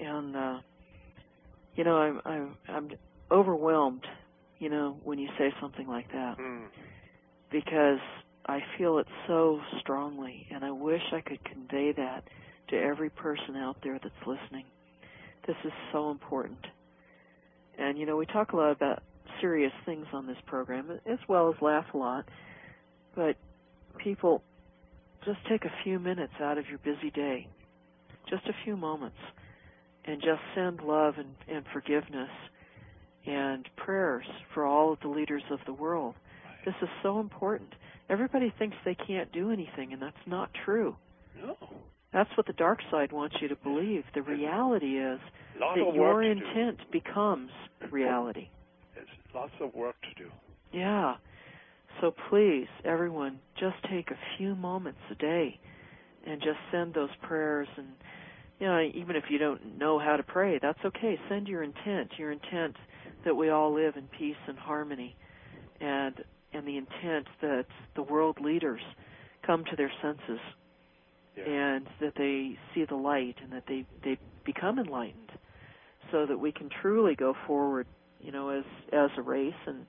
S1: you know, I'm overwhelmed, you know, when you say something like that. Because I feel it so strongly, and I wish I could convey that to every person out there that's listening. This is so important. And, you know, we talk a lot about serious things on this program, as well as laugh a lot. But people, just take a few minutes out of your busy day, just a few moments, and just send love and forgiveness and prayers for all of the leaders of the world. This is so important. Everybody thinks they can't do anything, and that's not true.
S2: No.
S1: That's what the dark side wants you to believe. The reality is that your intent becomes reality.
S2: There's lots of work to do.
S1: Yeah. So please, everyone, just take a few moments a day and just send those prayers. And, you know, even if you don't know how to pray, that's okay. Send your intent that we all live in peace and harmony, and the intent that the world leaders come to their senses, and that they see the light, and that they become enlightened, so that we can truly go forward, you know, as a race, and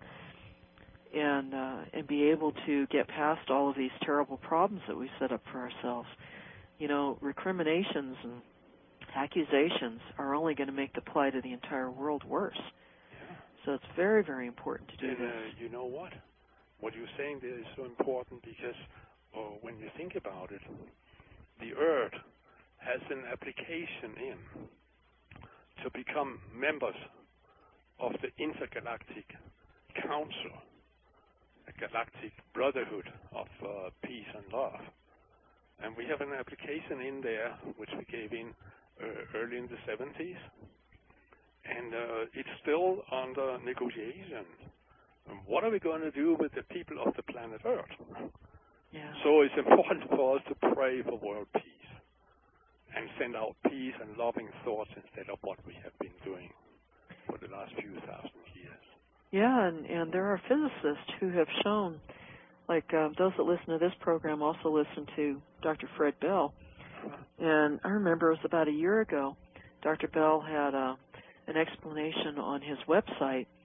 S1: be able to get past all of these terrible problems that we set up for ourselves. You know, recriminations and accusations are only going to make the plight of the entire world worse.
S2: Yeah.
S1: So it's very, very important to do this.
S2: You know what? What you're saying there is so important because when you think about it, the Earth has an application in to become members of the Intergalactic Council, a galactic brotherhood of peace and love. And we have an application in there which we gave in early in the 70s. And it's still under negotiation. And what are we going to do with the people of the planet Earth?
S1: Yeah.
S2: So it's important for us to pray for world peace and send out peace and loving thoughts instead of what we have been doing for the last few thousand years.
S1: Yeah, and there are physicists who have shown, like those that listen to this program also listen to Dr. Fred Bell. And I remember it was about a year ago, Dr. Bell had an explanation on his website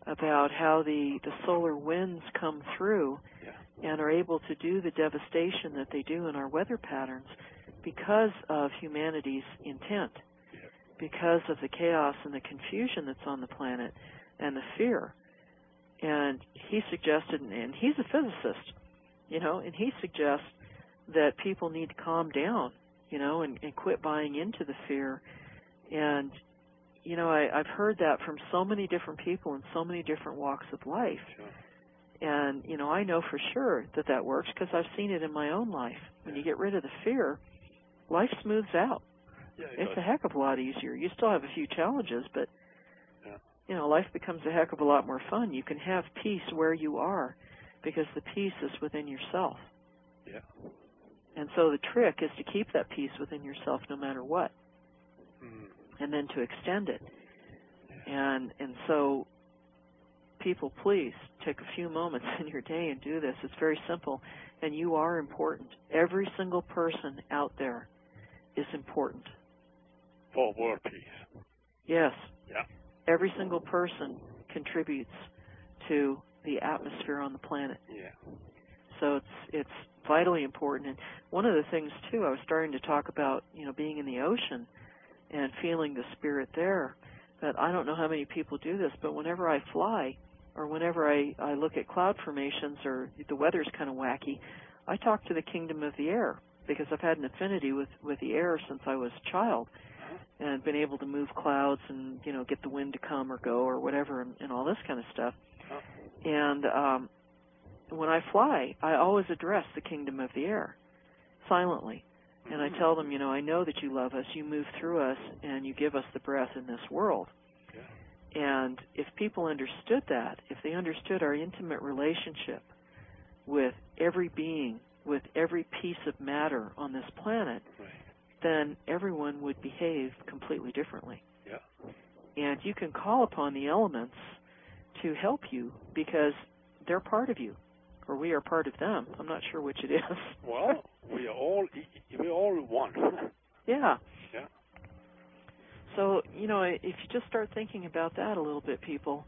S1: about how the solar winds come through and are able to do the devastation that they do in our weather patterns because of humanity's intent, because of the chaos and the confusion that's on the planet and the fear. And he suggested, and he's a physicist, and he suggests that people need to calm down, and quit buying into the fear. And, I've heard that from so many different people in so many different walks of life. And, I know for sure that works because I've seen it in my own life. When you get rid of the fear, life smooths out. It's a heck of a lot easier. You still have a few challenges, but, life becomes a heck of a lot more fun. You can have peace where you are because the peace is within yourself.
S2: Yeah.
S1: And so the trick is to keep that peace within yourself no matter what, and then to extend it. And so people, please take a few moments in your day and do this. It's very simple, and you are important. Every single person out there is important.
S2: For world peace.
S1: Yes.
S2: Yeah.
S1: Every single person contributes to the atmosphere on the planet.
S2: Yeah.
S1: So it's vitally important. And one of the things, too, I was starting to talk about, being in the ocean and feeling the spirit there. But I don't know how many people do this, but whenever I fly or whenever I look at cloud formations or the weather's kind of wacky, I talk to the kingdom of the air because I've had an affinity with the air since I was a child and been able to move clouds and, get the wind to come or go or whatever and all this kind of stuff. And when I fly, I always address the kingdom of the air silently. And I tell them, I know that you love us, you move through us, and you give us the breath in this world. Yeah. And if people understood that, if they understood our intimate relationship with every being, with every piece of matter on this planet, then everyone would behave completely differently. Yeah. And you can call upon the elements to help you because they're part of you, or we are part of them. I'm not sure which it is.
S2: Well, we're all one.
S1: Yeah.
S2: Yeah.
S1: So, if you just start thinking about that a little bit, people,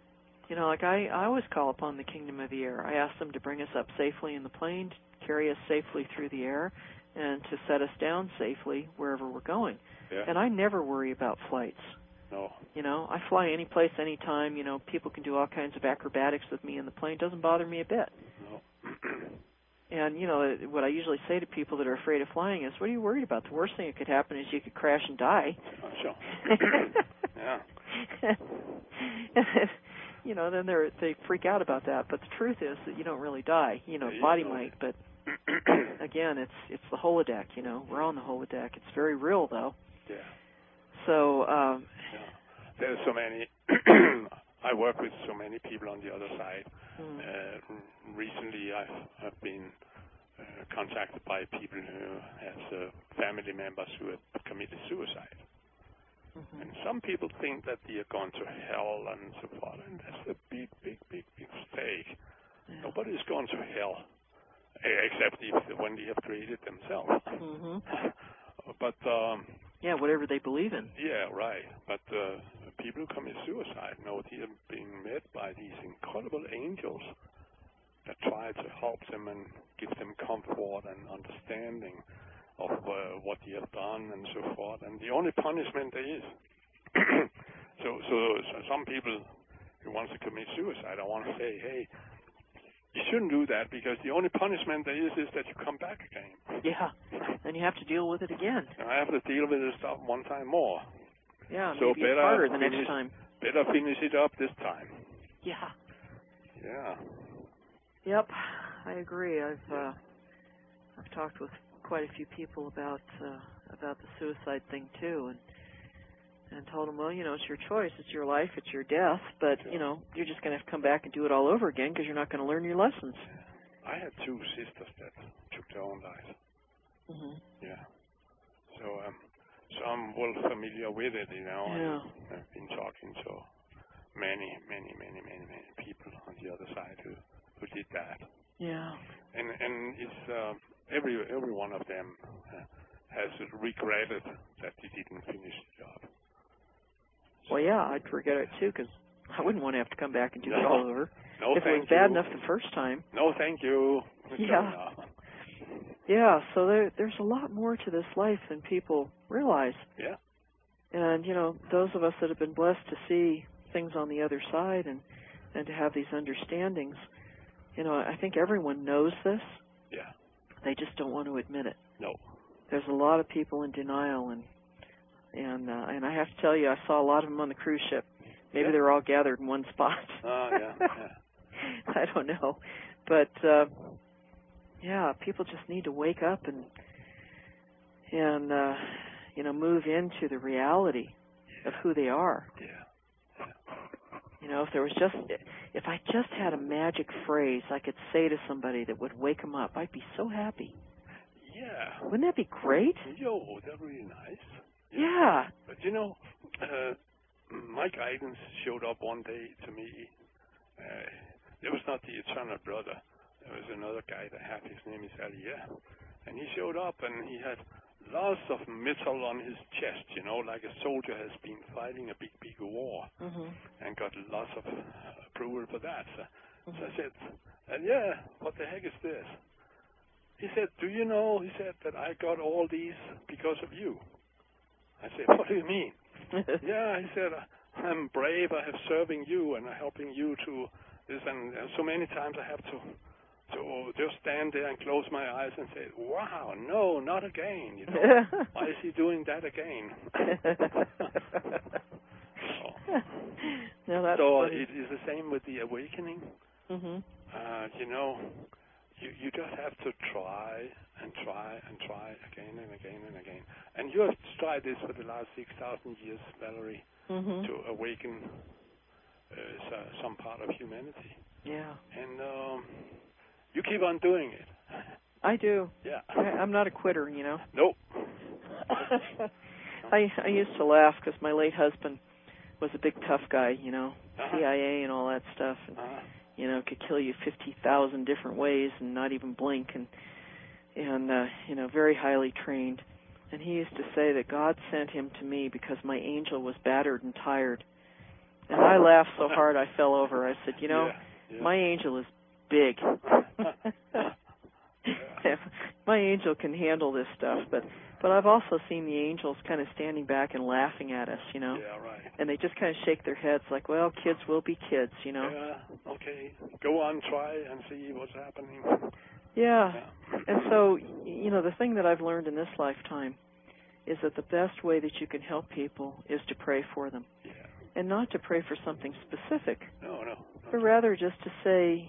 S1: I always call upon the kingdom of the air. I ask them to bring us up safely in the plane, to carry us safely through the air, and to set us down safely wherever we're going. Yeah. And I never worry about flights.
S2: No.
S1: I fly any place, anytime. People can do all kinds of acrobatics with me in the plane. It doesn't bother me a bit.
S2: No.
S1: And, what I usually say to people that are afraid of flying is, what are you worried about? The worst thing that could happen is you could crash and die.
S2: Oh, sure. Yeah.
S1: Then they freak out about that. But the truth is that you don't really die. Body might, but again, it's the holodeck, We're on the holodeck. It's very real, though.
S2: Yeah.
S1: So,
S2: there's so many. I work with so many people on the other side. Recently, I've been contacted by people who have family members who have committed suicide. And some people think that they are going to hell and so forth, and that's a big mistake. Yeah. Nobody's going to hell, except when they have created themselves. But
S1: whatever they believe in.
S2: Yeah, right. But people who commit suicide know they are being met by these incredible angels that try to help them and give them comfort and understanding of what they have done and so forth. And the only punishment there is. so some people who want to commit suicide, I want to say, hey, you shouldn't do that because the only punishment there is that you come back again.
S1: Yeah, and you have to deal with it again.
S2: And I have to deal with this stuff one time more.
S1: Yeah,
S2: so
S1: maybe it's harder the next time.
S2: Better finish it up this time.
S1: Yeah.
S2: Yeah.
S1: Yep, I agree. I've talked with quite a few people about the suicide thing too, and told them, well, it's your choice, it's your life, it's your death, but you're just going to have to come back and do it all over again because you're not going to learn your lessons.
S2: I had two sisters that took their own lives. Yeah. So I'm well familiar with it,
S1: Yeah.
S2: I've been talking to many people on the other side who did that.
S1: Yeah.
S2: And it's every one of them has regretted that they didn't finish the job.
S1: Well, yeah, I'd forget it too, because I wouldn't want to have to come back and do it all over.
S2: No,
S1: if it was bad enough the first time.
S2: No, thank you.
S1: Yeah. Yeah, so there's a lot more to this life than people realize.
S2: Yeah.
S1: And, those of us that have been blessed to see things on the other side and to have these understandings, I think everyone knows this.
S2: Yeah.
S1: They just don't want to admit it.
S2: No.
S1: There's a lot of people in denial, and I have to tell you, I saw a lot of them on the cruise ship. Maybe they were all gathered in one spot.
S2: Yeah.
S1: I don't know. But, people just need to wake up and move into the reality of who they are.
S2: Yeah.
S1: If I just had a magic phrase I could say to somebody that would wake them up, I'd be so happy.
S2: Yeah.
S1: Wouldn't that be great?
S2: That's really nice.
S1: Yeah.
S2: But my guidance showed up one day to me. It was not the eternal brother. There was another guy that had, his name is Alia. And he showed up and he had lots of metal on his chest, like a soldier has been fighting a big war and got lots of approval for that. So I said, what the heck is this? He said, do you know, he said, that I got all these because of you. I said, what do you mean? Yeah, he said, I'm brave, I have serving you and helping you to this, and so many times I have to just stand there and close my eyes and say, wow, no, not again. Why is he doing that again?
S1: No, that's
S2: so
S1: funny.
S2: it is the same with the awakening. You just have to try and try and try again and again and again. And you have tried this for the last 6,000 years, Valerie, to awaken some part of humanity.
S1: Yeah.
S2: And you keep on doing it.
S1: I do.
S2: Yeah.
S1: I'm not a quitter,
S2: Nope.
S1: I used to laugh because my late husband was a big tough guy, CIA and all that stuff. And, could kill you 50,000 different ways and not even blink, and very highly trained. And he used to say that God sent him to me because my angel was battered and tired. And I laughed so hard I fell over. I said, my angel is big. My angel can handle this stuff, but I've also seen the angels kind of standing back and laughing at us,
S2: Yeah, right.
S1: And they just kind of shake their heads like, well, kids will be kids,
S2: Yeah, okay. Go on, try and see what's happening.
S1: Yeah. And so, the thing that I've learned in this lifetime is that the best way that you can help people is to pray for them.
S2: Yeah.
S1: And not to pray for something specific.
S2: No.
S1: But rather just to say,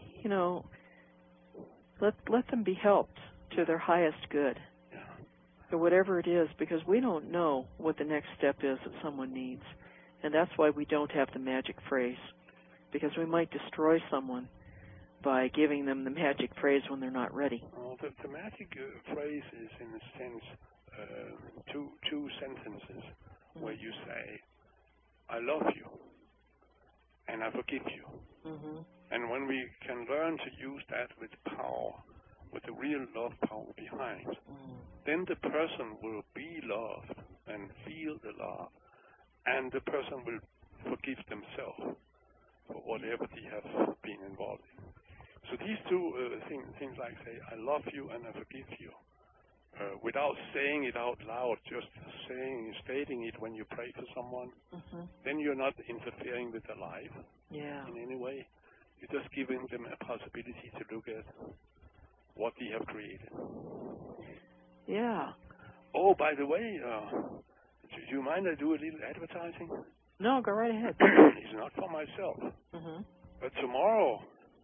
S1: let them be helped to their highest good.
S2: Yeah.
S1: Or whatever it is, because we don't know what the next step is that someone needs. And that's why we don't have the magic phrase. Because we might destroy someone by giving them the magic phrase when they're not ready.
S2: Well, the magic phrase is, in a sense, two sentences where you say, I love you, and I forgive you. And when we can learn to use that with power, with the real love power behind, then the person will be loved and feel the love, and the person will forgive themselves for whatever they have been involved in. So these two things like say, I love you and I forgive you, without saying it out loud, just stating it when you pray for someone, then you're not interfering with their life in any way. You're just giving them a possibility to look at what they have created.
S1: Yeah.
S2: Oh, by the way, do you mind I do a little advertising?
S1: No, go right ahead.
S2: It's not for myself. But tomorrow,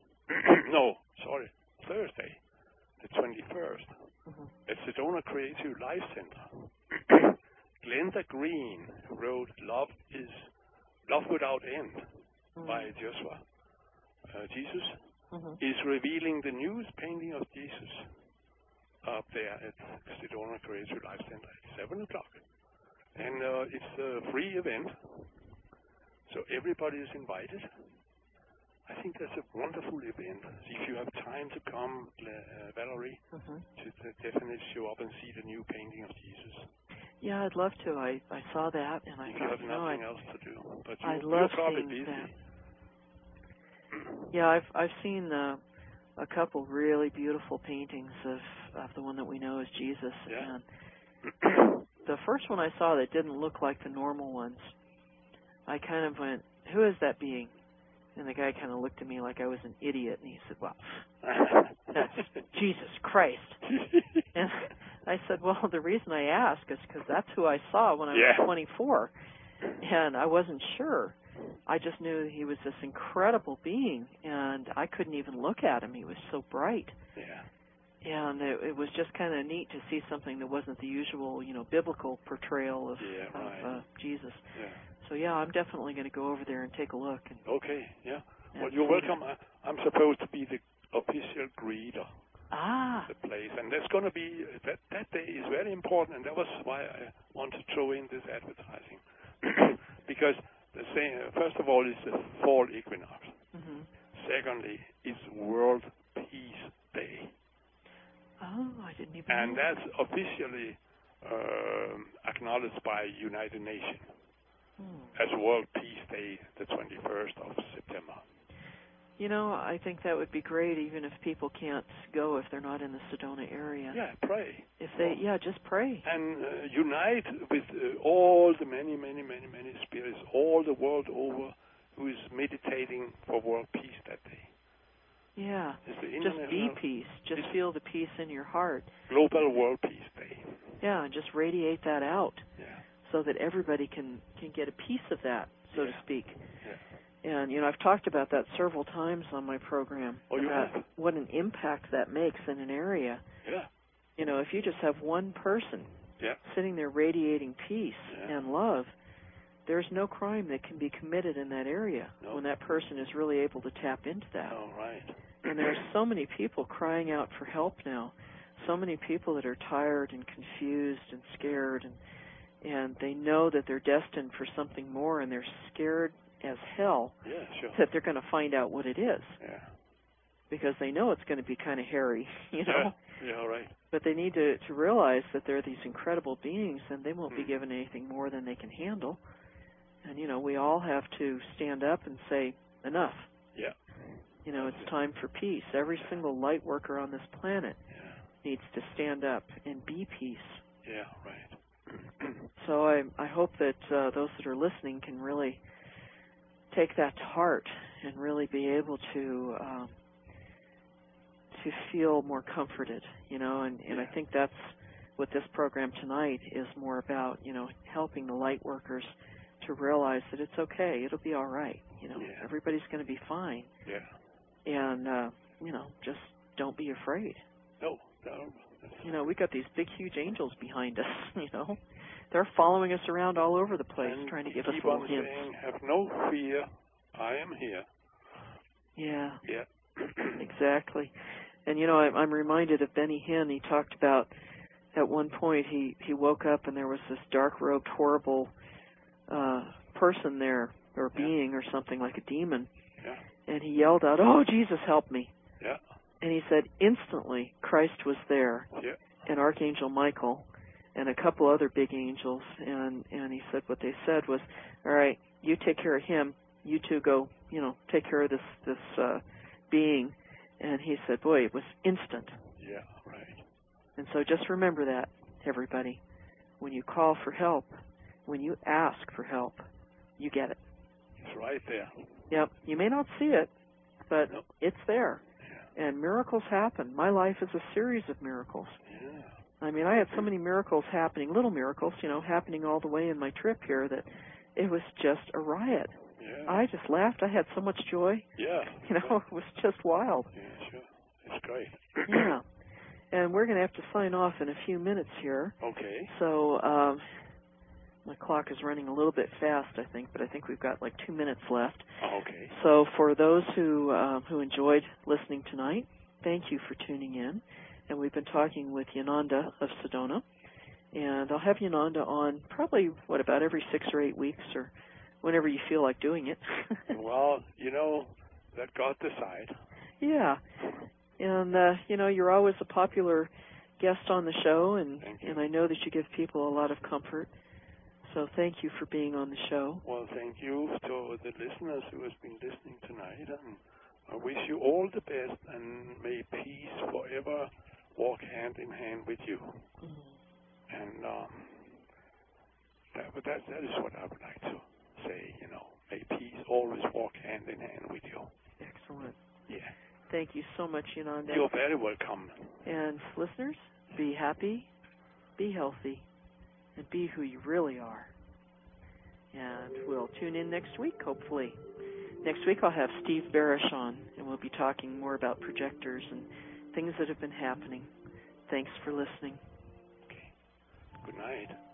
S2: Thursday, the 21st, at Sedona Creative Life Center, Glenda Green, who wrote Love Without End by Joshua Jesus, is revealing the newest painting of Jesus up there at Sedona Creative Life Center at 7 o'clock. And it's a free event, so everybody is invited. I think that's a wonderful event. If you have time to come, Valerie, to definitely show up and see the new painting of Jesus.
S1: Yeah, I'd love to. I saw that, and I
S2: if
S1: thought,
S2: you have nothing else to do. But
S1: I'd love
S2: you're probably
S1: seeing
S2: busy.
S1: that. Yeah, I've seen a couple really beautiful paintings of the one that we know as Jesus.
S2: Yeah.
S1: And the first one I saw that didn't look like the normal ones, I kind of went, "Who is that being?" And the guy kind of looked at me like I was an idiot, and he said, "Well, that's Jesus Christ." And I said, "Well, the reason I ask is because that's who I saw when I was 24, and I wasn't sure. I just knew he was this incredible being, and I couldn't even look at him. He was so bright."
S2: Yeah.
S1: And it was just kind of neat to see something that wasn't the usual, biblical portrayal of Jesus.
S2: Yeah.
S1: So, yeah, I'm definitely going to go over there and take a look.
S2: Okay, yeah. Well, you're welcome. I'm supposed to be the official greeter. The place. And there's going to be, that day is very important, and that was why I want to throw in this advertising. Because, first of all, it's the fall equinox. Mm-hmm. Secondly, it's World Peace Day.
S1: Oh, I didn't even
S2: And
S1: know.
S2: that's officially acknowledged by United Nations as World Peace Day, the 21st of September.
S1: I think that would be great, even if people can't go if they're not in the Sedona area.
S2: Yeah, pray.
S1: If they, just pray.
S2: And unite with all the many, many, many, many spirits all the world over who is meditating for world peace that day.
S1: Yeah, just be peace. Just feel the peace in your heart.
S2: Global World Peace Day.
S1: Yeah, and just radiate that out.
S2: Yeah.
S1: So that everybody can get a piece of that, so to speak.
S2: Yeah.
S1: And, I've talked about that several times on my program.
S2: Oh, you have?
S1: What an impact that makes in an area.
S2: Yeah.
S1: If you just have one person sitting there radiating peace and love, there's no crime that can be committed in that area when that person is really able to tap into that.
S2: Oh, right.
S1: And there are so many people crying out for help now, so many people that are tired and confused and scared, and they know that they're destined for something more, and they're scared as hell that they're going to find out what it is.
S2: Yeah.
S1: Because they know it's going to be kind of hairy,
S2: Yeah, right.
S1: But they need to realize that they're these incredible beings, and they won't be given anything more than they can handle. And, we all have to stand up and say, enough.
S2: Yeah.
S1: It's time for peace. Every single light worker on this planet needs to stand up and be peace.
S2: Yeah, right.
S1: So I hope that those that are listening can really take that to heart and really be able to feel more comforted, and I think that's what this program tonight is more about, helping the light workers to realize that it's okay, it'll be all right, everybody's going to be fine.
S2: Yeah.
S1: And, just don't be afraid.
S2: No.
S1: We got these big, huge angels behind us, They're following us around all over the place,
S2: and
S1: trying to give us
S2: keep
S1: little
S2: on
S1: hints.
S2: saying, have no fear, I am here.
S1: Yeah.
S2: Yeah.
S1: Exactly. And, I'm reminded of Benny Hinn. He talked about at one point he woke up and there was this dark-robed, horrible person there, or being or something like a demon.
S2: Yeah.
S1: And he yelled out, "Oh, Jesus, help me."
S2: Yeah.
S1: And he said instantly Christ was there, and Archangel Michael, and a couple other big angels. And he said what they said was, "All right, you take care of him. You two go, take care of this being." And he said, boy, it was instant.
S2: Yeah, right.
S1: And so just remember that, everybody. When you call for help, when you ask for help, you get it.
S2: It's right there.
S1: Yep. You may not see it, but it's there. Yeah. And miracles happen. My life is a series of miracles.
S2: Yeah.
S1: I mean, I had so many miracles happening, little miracles, happening all the way in my trip here that it was just a riot.
S2: Yeah.
S1: I just laughed. I had so much joy.
S2: Yeah.
S1: It was just wild.
S2: Yeah, sure. It's great.
S1: Yeah. And we're going to have to sign off in a few minutes here.
S2: Okay.
S1: So my clock is running a little bit fast, I think, but I think we've got like 2 minutes left.
S2: Okay.
S1: So for those who enjoyed listening tonight, thank you for tuning in. And we've been talking with Yananda of Sedona. And I'll have Yananda on probably, about every 6 or 8 weeks, or whenever you feel like doing it.
S2: Well, let God decide.
S1: Yeah. And, you're always a popular guest on the show, and I know that you give people a lot of comfort. So thank you for being on the show.
S2: Well, thank you to the listeners who have been listening tonight. And I wish you all the best, and may peace forever walk hand in hand with you. And that is what I would like to say, may peace always walk hand in hand with you.
S1: Excellent.
S2: Yeah.
S1: Thank you so much, Yonanda.
S2: You're very welcome.
S1: And listeners, be happy, be healthy, and be who you really are. And we'll tune in next week, hopefully. Next week I'll have Steve Barish on, and we'll be talking more about projectors and things that have been happening. Thanks for listening.
S2: Okay. Good night.